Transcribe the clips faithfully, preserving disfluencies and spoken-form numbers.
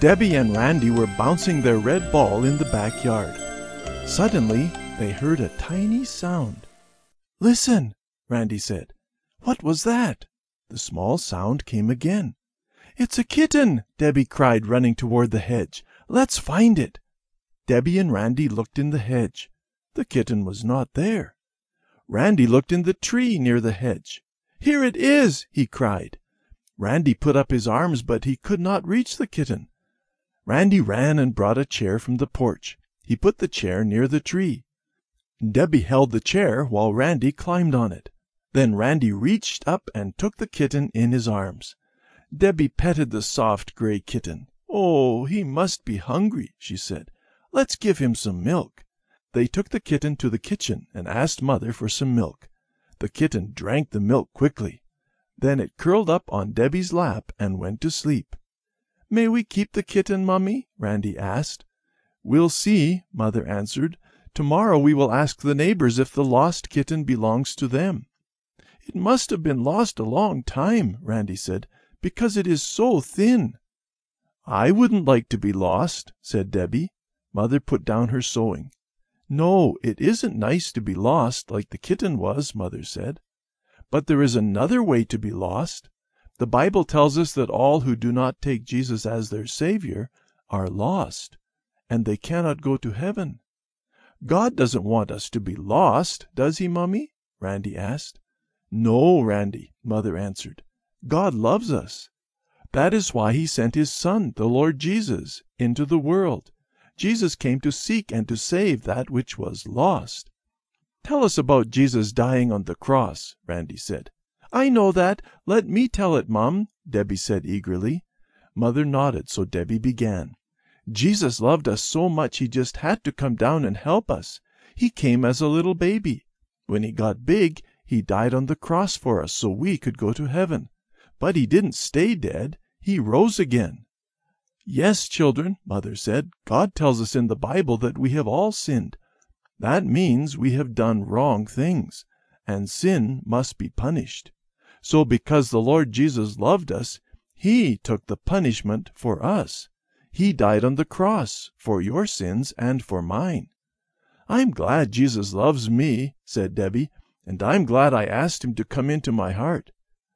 Debbie and Randy were bouncing their red ball in the backyard. Suddenly, they heard a tiny sound. "Listen," Randy said. "What was that?" The small sound came again. "It's a kitten!" Debbie cried, running toward the hedge. "Let's find it." Debbie and Randy looked in the hedge. The kitten was not there. Randy looked in the tree near the hedge. "Here it is!" he cried. Randy put up his arms, but he could not reach the kitten. Randy ran and brought a chair from the porch. He put the chair near the tree. Debbie held the chair while Randy climbed on it. Then Randy reached up and took the kitten in his arms. Debbie petted the soft gray kitten. "Oh, he must be hungry," she said. "Let's give him some milk." They took the kitten to the kitchen and asked Mother for some milk. The kitten drank the milk quickly. Then it curled up on Debbie's lap and went to sleep. "May we keep the kitten, Mummy?" Randy asked. "We'll see," Mother answered. "Tomorrow we will ask the neighbors if the lost kitten belongs to them." "It must have been lost a long time," Randy said, "because it is so thin." "I wouldn't like to be lost," said Debbie. Mother put down her sewing. "No, it isn't nice to be lost like the kitten was," Mother said. "But there is another way to be lost. The Bible tells us that all who do not take Jesus as their Savior are lost, and they cannot go to heaven." "God doesn't want us to be lost, does he, Mummy?" Randy asked. "No, Randy," Mother answered. "God loves us. That is why he sent his Son, the Lord Jesus, into the world. Jesus came to seek and to save that which was lost." "Tell us about Jesus dying on the cross," Randy said. "I know that. Let me tell it, Mum," Debbie said eagerly. Mother nodded, so Debbie began. "Jesus loved us so much he just had to come down and help us. He came as a little baby. When he got big, he died on the cross for us so we could go to heaven. But he didn't stay dead. He rose again." "Yes, children," Mother said, "God tells us in the Bible that we have all sinned. That means we have done wrong things, and sin must be punished. So because the Lord Jesus loved us, he took the punishment for us. He died on the cross for your sins and for mine." "I'm glad Jesus loves me," said Debbie, "and I'm glad I asked him to come into my heart."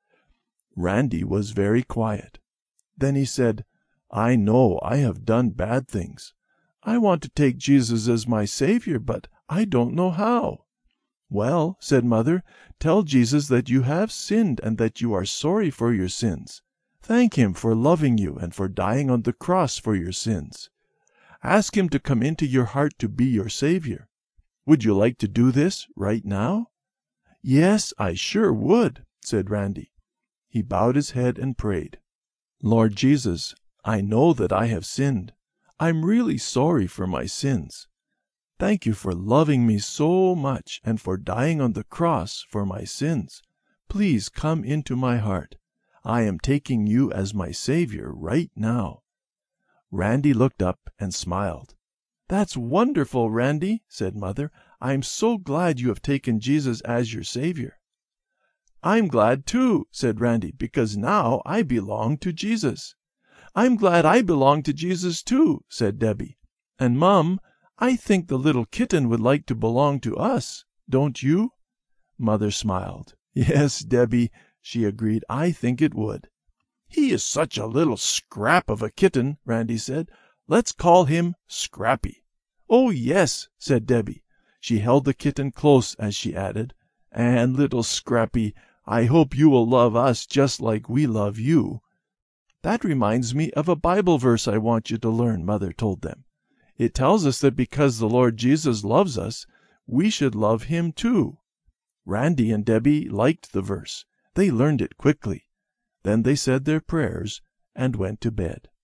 Randy was very quiet. Then he said, "I know I have done bad things. I want to take Jesus as my Savior, but I don't know how." "Well," said Mother, "tell Jesus that you have sinned and that you are sorry for your sins. Thank him for loving you and for dying on the cross for your sins. Ask him to come into your heart to be your Savior. Would you like to do this right now?" "Yes, I sure would," said Randy. He bowed his head and prayed. "Lord Jesus, I know that I have sinned. I'm really sorry for my sins. Thank you for loving me so much and for dying on the cross for my sins. Please come into my heart. I am taking you as my Savior right now." Randy looked up and smiled. "That's wonderful, Randy," said Mother. "I'm so glad you have taken Jesus as your Savior." "I'm glad too," said Randy, "because now I belong to Jesus." "I'm glad I belong to Jesus too," said Debbie. "And, Mum, I think the little kitten would like to belong to us, don't you?" Mother smiled. "Yes, Debbie," she agreed, "I think it would." "He is such a little scrap of a kitten," Randy said. "Let's call him Scrappy." "Oh, yes," said Debbie. She held the kitten close as she added, "And little Scrappy, I hope you will love us just like we love you." "That reminds me of a Bible verse I want you to learn," Mother told them. "It tells us that because the Lord Jesus loves us, we should love him too." Randy and Debbie liked the verse. They learned it quickly. Then they said their prayers and went to bed.